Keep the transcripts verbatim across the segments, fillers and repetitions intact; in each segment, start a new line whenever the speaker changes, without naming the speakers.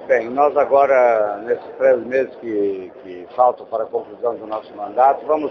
Bem, nós agora, nesses três meses que, que faltam para a conclusão do nosso mandato, vamos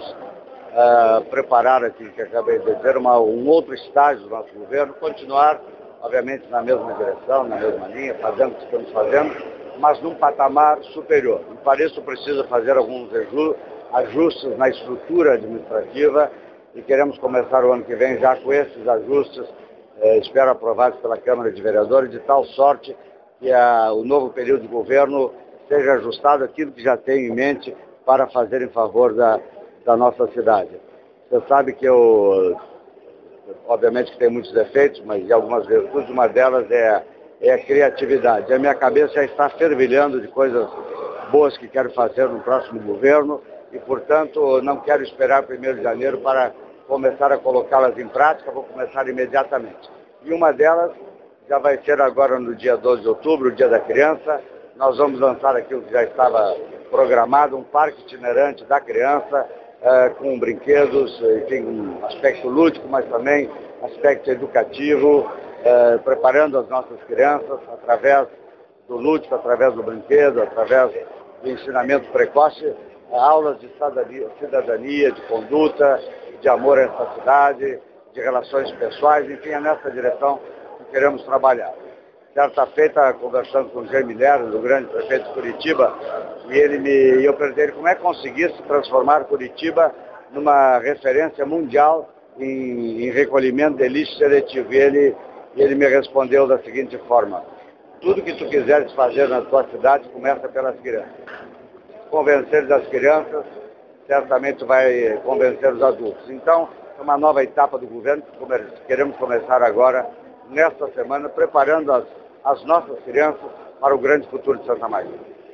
uh, preparar, aqui, que acabei de dizer, uma, um outro estágio do nosso governo, continuar, obviamente, na mesma direção, na mesma linha, fazendo o que estamos fazendo, mas num patamar superior. E para isso precisa fazer alguns ajustes na estrutura administrativa e queremos começar o ano que vem já com esses ajustes, eh, espero aprovados pela Câmara de Vereadores, de tal sorte que a, o novo período de governo seja ajustado aquilo que já tem em mente para fazer em favor da, da nossa cidade. Você sabe que eu, obviamente que tem muitos defeitos, mas algumas virtudes, uma delas é, é a criatividade. A minha cabeça já está fervilhando de coisas boas que quero fazer no próximo governo e, portanto, não quero esperar primeiro de janeiro para começar a colocá-las em prática, vou começar imediatamente. E uma delas já vai ser agora no dia doze de outubro, o Dia da Criança. Nós vamos lançar aquilo que já estava programado, um parque itinerante da criança, eh, com brinquedos, enfim, um aspecto lúdico, mas também aspecto educativo, eh, preparando as nossas crianças através do lúdico, através do brinquedo, através do ensinamento precoce, aulas de cidadania, cidadania, de conduta, de amor a essa cidade, de relações pessoais, enfim, é nessa direção que queremos trabalhar. Certa feita, conversando com o Jaime Lerner, o grande prefeito de Curitiba, e ele me, eu perguntei como é que conseguisse transformar Curitiba numa referência mundial em, em recolhimento de lixo seletivo. E ele, ele me respondeu da seguinte forma: tudo que tu quiseres fazer na tua cidade começa pelas crianças. Convencer as crianças, certamente tu vai convencer os adultos. Então, é uma nova etapa do governo que queremos começar agora, nesta semana, preparando as, as nossas crianças para o grande futuro de Santa Maria.